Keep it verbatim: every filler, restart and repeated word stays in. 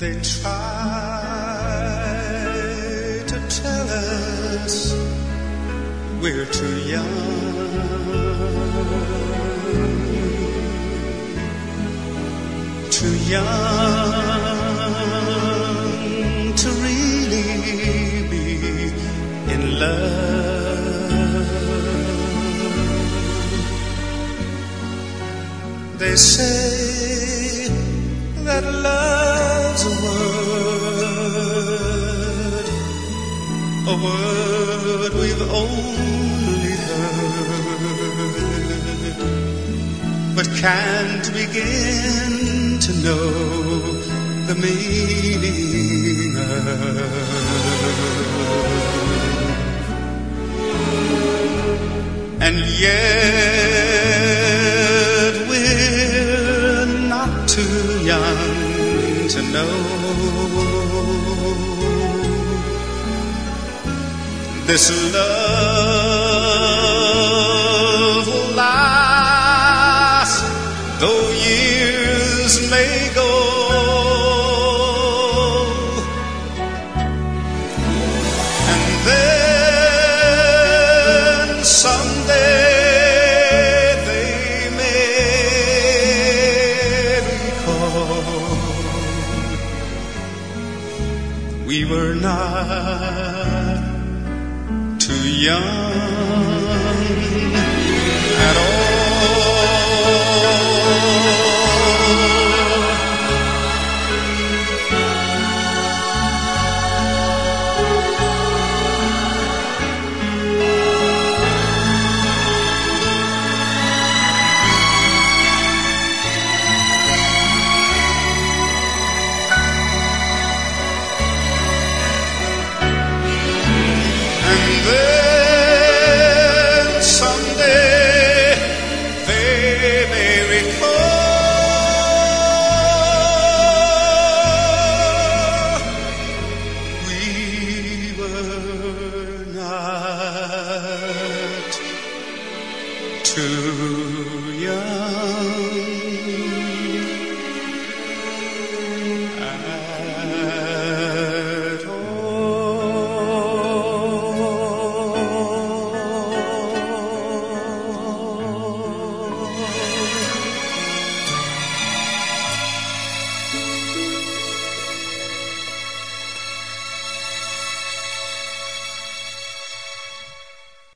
They try to tell us we're too young, too young to really be in love. They say that love's a word, a word we've only heard, but can't begin to know the meaning of. And yet we're not too young to know this love will last though years may go. And then someday we were not too young at all. Then someday they may recall we were not too